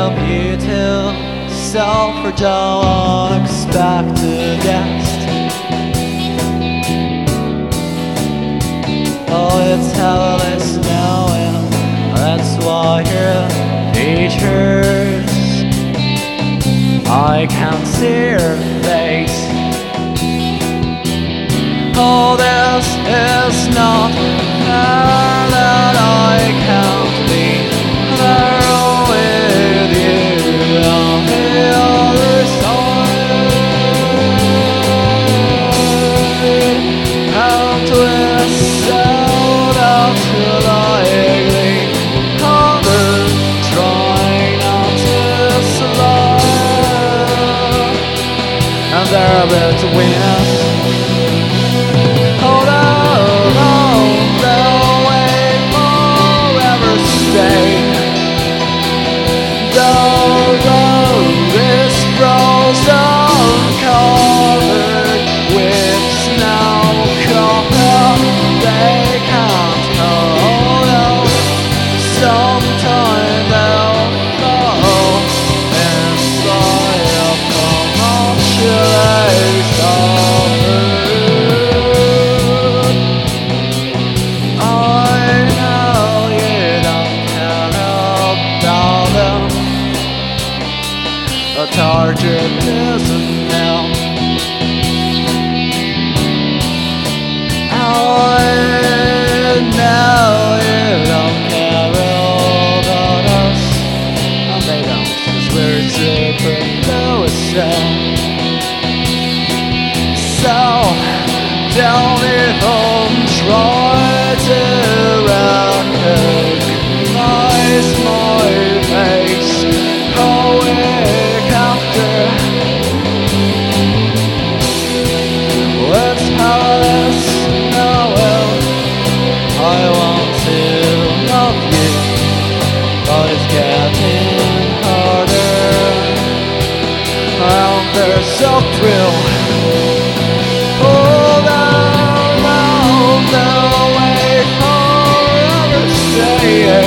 love you too. So for don't expect a guest. Oh, it's helpless knowing that's why you're features. I can't see your face. Oh, this is not fair that I can't be there with you on the other side. How twist out after lightly, other trying not to slide, and there between us. Hold on, they'll wait forever stay. The road is frozen, covered with snow. They can't hold on. Sometime they'll fall inside of the chase of food. I know you don't care about them. The target isn't now. I know you don't care about us, and they don't, 'cause we're super innocent. So don't even try to recognize my face a week after. Let's have this now. I want to love you, but it's getting harder. And there's a thrill. Oh, they'll wait forever stay.